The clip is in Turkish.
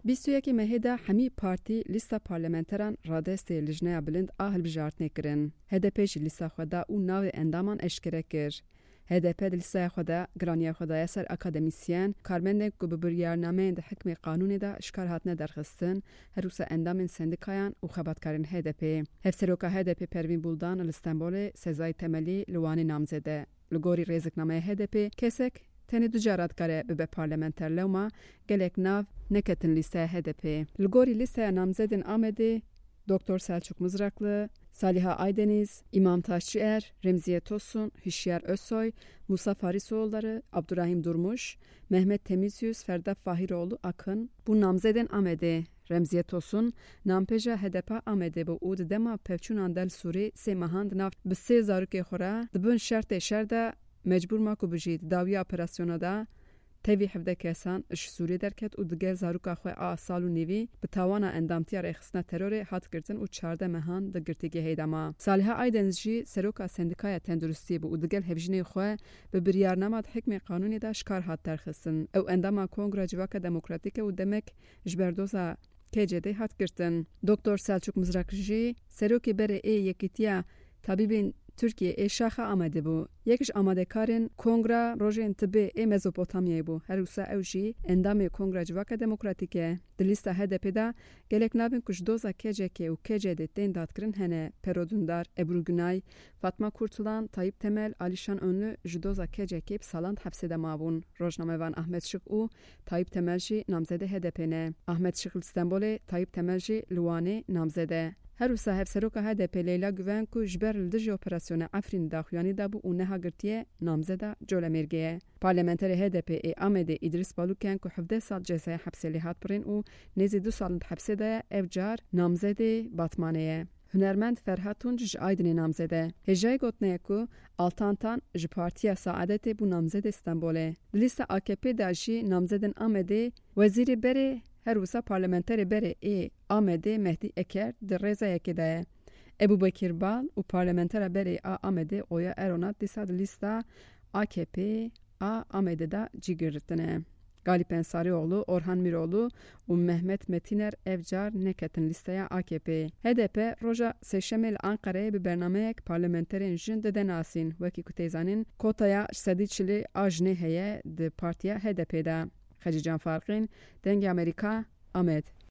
21 مهدا همی پارتی لیستا پارلمانتران رادستی لجنه بلند آهل بجارتنه کرن. HDP جی لیستا خدا او ناو اندامان اشکره کر. HDP لیستا خدا گرانیا خدا یسر اکادمیسیان کارمندن که ببریارنامه ده حکم قانون ده اشکار هاتنه درخستن هروسا اندام سندکایان و خبرکارن HDP. هفسروکا HDP پروین بولدان الاستانبول سزای تملی لوانی نامزده. لگوری رزقنامه HDP کسک تنی دجارت کاره به پارلمانتر لوما گلک ناو نکتن لیسته HDP. لگوری لیسته نامزدن آمده دکتر سلچوک مزرقlı، Saliha Aydeniz، İmam Taşçıer، Remziye Tosun، Hişyar Özsoy، Musa Farisoğulları، Abdurrahim Durmuş، Mehmet Temizyüz، Ferda Fahiroğlu Akın. Bu namzeden amede Remziye Tosun, nampeja HDP amede bu ud dema pevçunan del Suri se mahand nav bi se zaruke xora dibun şerte şerda mecbur ma ku bijid dawiya operasyona da تیوی هفته کسان اش سوری درکت و دگر زاروکا خواه آسالو نیوی به توانا اندامتی رخصنا ترور هات کردن و 14 مهان دگرتگی هیدما. صالحه آیدنزجی سروکا سندکای تندرستی بو و دگر هفجنی خواه به بریارنامه حکم قانونی دا شکار هات درخستن او انداما کنگرا جواکا دموکراتیک و دمک جبردوزا KCD هات کردن. دکتر سلچوک مزرقجی سروکی بره یکیتیا طبیبین Türkiye eşaxa amade bu. Yekiş amade karin Kongra Rojen Tıbbi Mezopotamya bu. Herusa evji endamı Kongra Civaka Demokratike. Dilista HDP'da gelek nabin kuş doza KCK u KCD dendat kirin hene Perodundar, Ebru Günay, Fatma Kurtulan, Tayyip Temel, Alişan Önlü jidoza KCK salant hapsede mabun. Rojnamevan Ahmet Şık u Tayyip Temelji namzede HDP'ne. Ahmet Şık İstanbul'e Tayyip Temelji Luane namzede. هر صاحب سروکا HDP لیلا گوان کو جبر لدج اپراسیون افرین داخویانی دا بو اونه هاگرتیه نامزده جولمرگیه. پارلمانتر HDP آمده ادریس بالوکن کو 17 سال جزای حبسی لیهات برین و نزی 2 سال حبسی دا افجار نامزده باتمانه. هنرمند فرهاتون جج آیدنی نامزده. هجای گوتنه کو آلتانتان ج پارتیا سعادت بو نامزده استانبوله. لیست AKP داجی نامزدن آمده وزیر بره هر وسا پارلمانتر بره آمده مهدی اکر در رضا یکیده. ابو بکر بال و پارلمانتر بره آمده اویا ارونات دیساد لیستا AKP آمده دا جیگرتنه. Galip Ensarioğlu, Orhan Miroğlu ve Mehmet Metiner evcar neketin listeye AKP. HDP roja seçemel Ankara'ya bir bernameyek parlamenterin jin de denasin veki kuteyzanin kotaya sediçili ajne heye de partiya HDP'da. Xecican Farqin, Dengi Amerika, Ahmet.